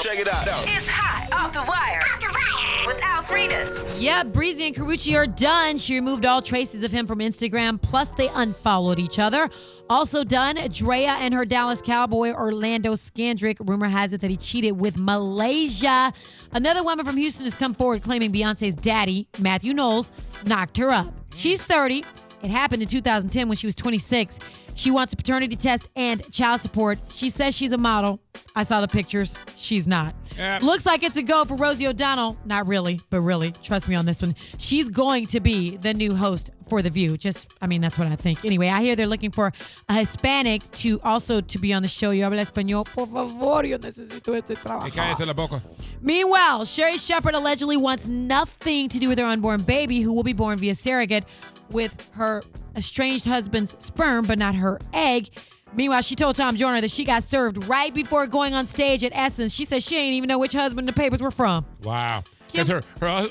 Check it out. It's Hot Off the Wire. With Alfredas. Yeah, Breezy and Karrueche are done. She removed all traces of him from Instagram, plus they unfollowed each other. Also done, Drea and her Dallas Cowboy Orlando Scandrick. Rumor has it that he cheated with Malaysia. Another woman from Houston has come forward claiming Beyonce's daddy, Matthew Knowles, knocked her up. She's 30. It happened in 2010 when she was 26. She wants a paternity test and child support. She says she's a model. I saw the pictures. She's not. Looks like it's a go for Rosie O'Donnell. Not really, but really. Trust me on this one. She's going to be the new host for The View. That's what I think. Anyway, I hear they're looking for a Hispanic to be on the show. Yo habla español. Por favor, yo necesito ese trabajo. Cállate la boca. Meanwhile, Sherry Shepherd allegedly wants nothing to do with her unborn baby, who will be born via surrogate with her estranged husband's sperm, but not her egg. Meanwhile, she told Tom Joyner that she got served right before going on stage at Essence. She said she ain't even know which husband the papers were from. Wow. Because her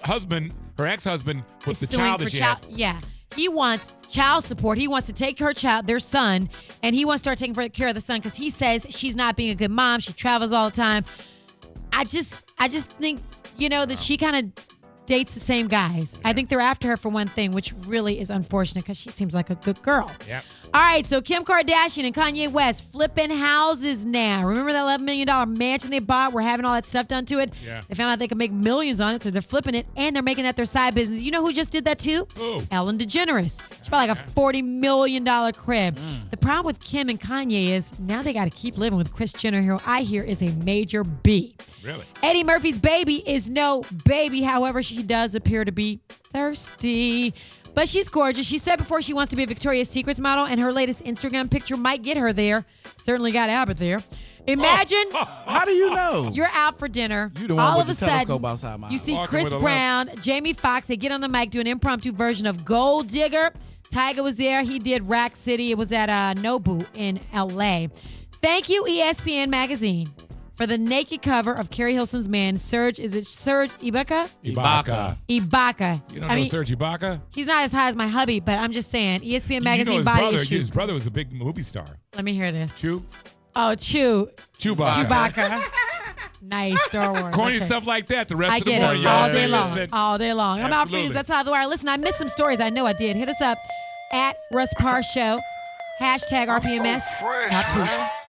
ex-husband, was the child that she had. Yeah. He wants child support. He wants to take her child, their son, and he wants to start taking care of the son because he says she's not being a good mom. She travels all the time. I just think, that she kind of dates the same guys. I think they're after her for one thing, which really is unfortunate because she seems like a good girl. Yep. All right, so Kim Kardashian and Kanye West flipping houses now. Remember that $11 million mansion they bought? We're having all that stuff done to it. Yeah. They found out they could make millions on it, so they're flipping it, and they're making that their side business. You know who just did that too? Who? Ellen DeGeneres. She bought like a $40 million crib. The problem with Kim and Kanye is now they got to keep living with Kris Jenner, who I hear is a major B. Really? Eddie Murphy's baby is no baby. However, she does appear to be thirsty. But she's gorgeous. She said before she wants to be a Victoria's Secrets model, and her latest Instagram picture might get her there. Certainly got Abbott there. Imagine How do you know? you're out for dinner. You the one all with of the a telescope sudden, outside my you house. see Walking Chris with a Brown, Jamie Foxx. They get on the mic, do an impromptu version of Gold Digger. Tyga was there. He did Rack City. It was at Nobu in L.A. Thank you, ESPN Magazine, for the naked cover of Carrie Hilson's man, Serge. Is it Serge Ibaka? Ibaka. Ibaka. You don't know Serge Ibaka? He's not as high as my hubby, but I'm just saying. ESPN Magazine his body brother. issue. His brother was a big movie star. Let me hear this. Chewbacca. Oh, Chewbacca. Chewbacca. Nice, Star Wars. Corny Okay. stuff like that the rest I of the get morning. it. All y'all. day long. Listen. All day long. I'm Absolutely. Alfredas. That's How the Wire. Listen, I missed some stories. I know I did. Hit us up at Russ Parr Show. # RPMS. fresh, Now tweet. man.